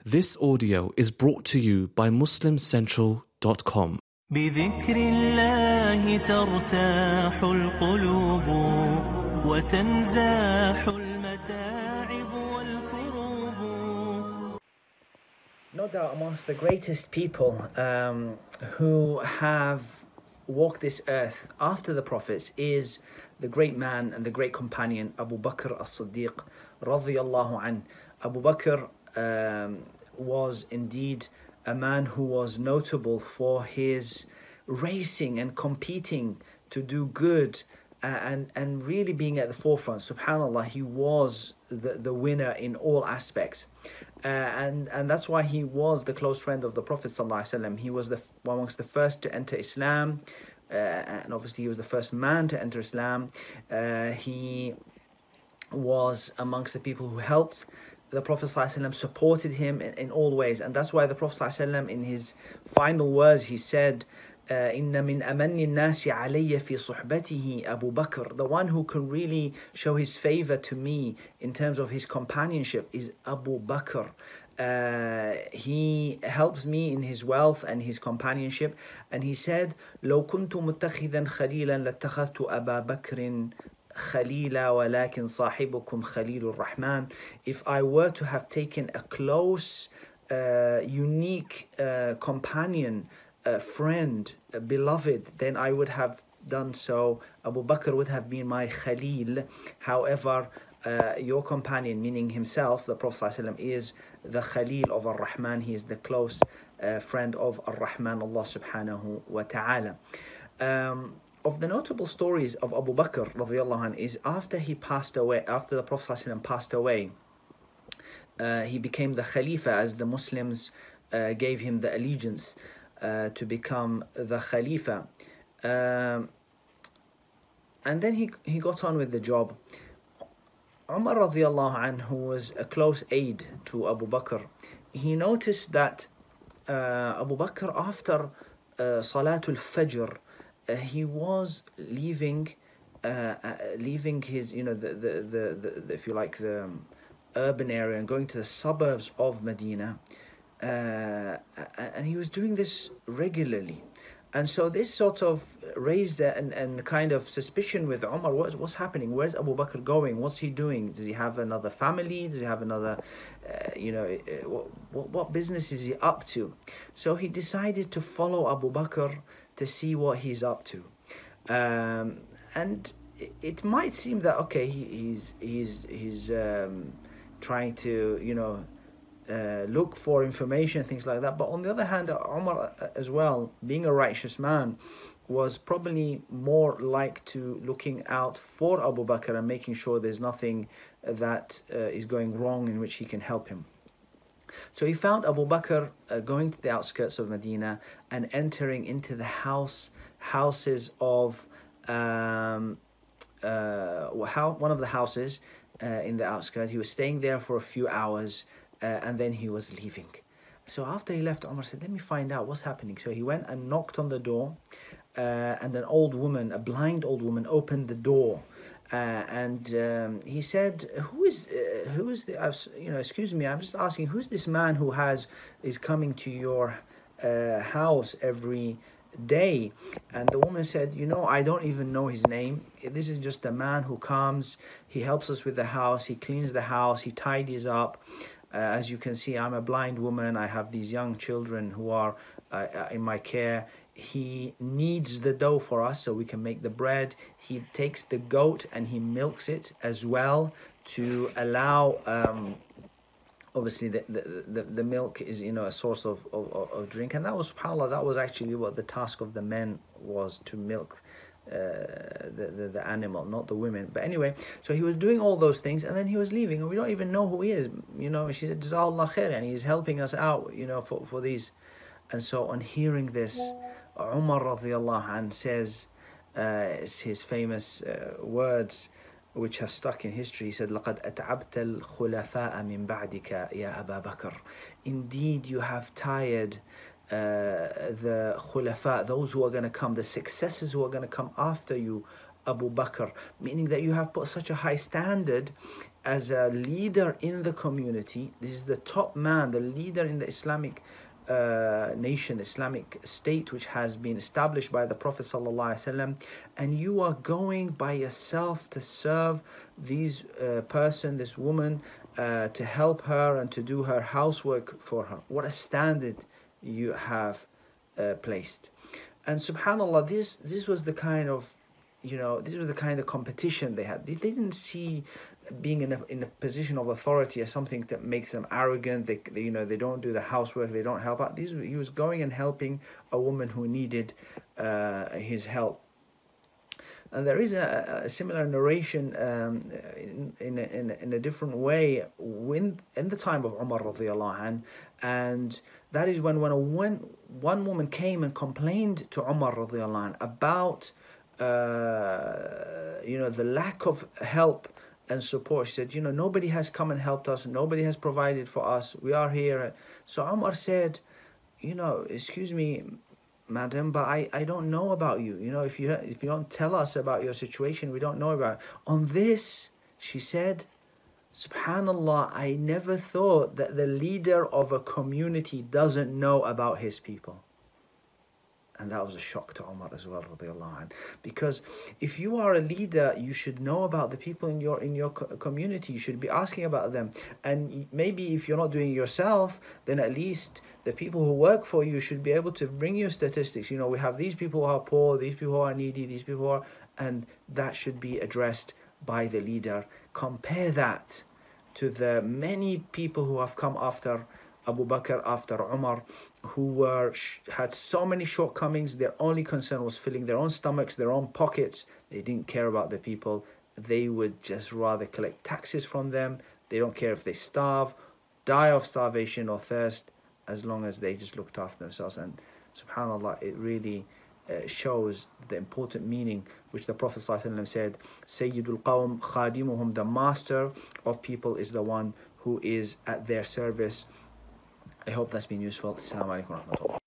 This audio is brought to you by MuslimCentral.com. بذكر الله ترتاح القلوب وتنزاح المتاعب والكروب. No doubt amongst the greatest people who have walked this earth after the prophets is the great man and the great companion Abu Bakr as-Siddiq radiyallahu anh. Abu Bakr was indeed a man who was notable for his racing and competing to do good and really being at the forefront. SubhanAllah, he was the winner in all aspects. And that's why he was the close friend of the Prophet ﷺ. He was amongst the first to enter Islam, and obviously he was the first man to enter Islam. He was amongst the people who helped the Prophet ﷺ, supported him in all ways, and that's why the Prophet ﷺ, in his final words, he said, إِنَّ مِنْ أَمَنِّ النَّاسِ عَلَيَّ فِي صُحْبَتِهِ Abu Bakr. The one who can really show his favor to me in terms of his companionship is Abu Bakr. He helps me in his wealth and his companionship. And he said, لو كنت متخذا خليلا لاتخذت أبا بكر خليلا ولكن صاحبكم خليل الرحمن. If I were to have taken a close, unique companion, friend, beloved, then I would have done so. Abu Bakr would have been my Khalil. However, your companion, meaning himself, the Prophet ﷺ, is the Khalil of Ar-Rahman. He is the close friend of Ar-Rahman, Allah subhanahu wa ta'ala. Of the notable stories of Abu Bakr radiyallahu anh is after he passed away, after the Prophet ﷺ passed away, he became the Khalifa, as the Muslims gave him the allegiance to become the Khalifa. And then he got on with the job. Umar radiyallahu anh, who was a close aide to Abu Bakr, he noticed that Abu Bakr, after Salatul Fajr, he was leaving his, the if you like, the urban area and going to the suburbs of Medina, and he was doing this regularly. And so this sort of raised and kind of suspicion with Umar. What's happening? Where's Abu Bakr going? What's he doing? Does he have another family? Does he have another, what business is he up to? So he decided to follow Abu Bakr to see what he's up to. And it might seem that, okay, he's trying to, look for information, things like that. But on the other hand, Umar as well, being a righteous man, was probably more like to looking out for Abu Bakr and making sure there's nothing that is going wrong in which he can help him. So he found Abu Bakr going to the outskirts of Medina and entering into the houses of one of the houses in the outskirts. He was staying there for a few hours. And then he was leaving. So after he left, Umar said, let me find out what's happening. So he went and knocked on the door, and an old woman, a blind old woman, opened the door. And he said, who is the, excuse me, I'm just asking, who's this man who is coming to your house every day? And the woman said, I don't even know his name. This is just a man who comes, he helps us with the house, he cleans the house, he tidies up. As you can see, I'm a blind woman. I have these young children who are in my care. He kneads the dough for us so we can make the bread. He takes the goat and he milks it as well to allow, obviously the milk is, a source of drink. And that was, subhanAllah, that was actually what the task of the men was, to milk the animal, not the women. But anyway, so he was doing all those things, and then he was leaving, and we don't even know who he is. She said, Jazakallah khair, and he's helping us out, for these. And so on hearing this, Umar radiyallahu anh says, his famous words, which have stuck in history. He said, لَقَدْ أَتْعَبْتَ الْخُلَفَاءَ مِنْ بَعْدِكَ يَا أَبَا بَكْرٍ. Indeed, you have tired the khulafa, those who are going to come, the successors who are going to come after you, Abu Bakr, meaning that you have put such a high standard as a leader in the community. This is the top man, the leader in the Islamic nation, Islamic state, which has been established by the Prophet ﷺ, and you are going by yourself to serve this this woman, to help her and to do her housework for her. What a standard you have placed. And subhanallah, this was the kind of, this was the kind of competition they had. They didn't see being in a position of authority as something that makes them arrogant. They don't do the housework, they don't help out. He was going and helping a woman who needed his help. And there is a similar narration in a different way in the time of Umar radiallahu anh, and that is when one woman came and complained to Umar radiallahu anh about the lack of help and support. She said, nobody has come and helped us, nobody has provided for us, we are here. So Umar said, excuse me, madam, but I don't know about you. If you don't tell us about your situation, we don't know about it. On this, she said, subhanallah, I never thought that the leader of a community doesn't know about his people. And that was a shock to Umar as well, radiallahu anh. Because if you are a leader, you should know about the people in your community. You should be asking about them. And maybe if you're not doing it yourself, then at least the people who work for you should be able to bring you statistics. We have these people who are poor, these people who are needy, these people who are... And that should be addressed by the leader. Compare that to the many people who have come after Abu Bakr, after Umar, who had so many shortcomings. Their only concern was filling their own stomachs, their own pockets. They didn't care about the people. They would just rather collect taxes from them. They don't care if they starve, die of starvation or thirst, as long as they just looked after themselves. And subhanallah, it really shows the important meaning which the Prophet ﷺ said, Sayyidul Qawm Khadimuhum, the master of people is the one who is at their service. I hope that's been useful. Assalamu alaikum wa rahmatullah.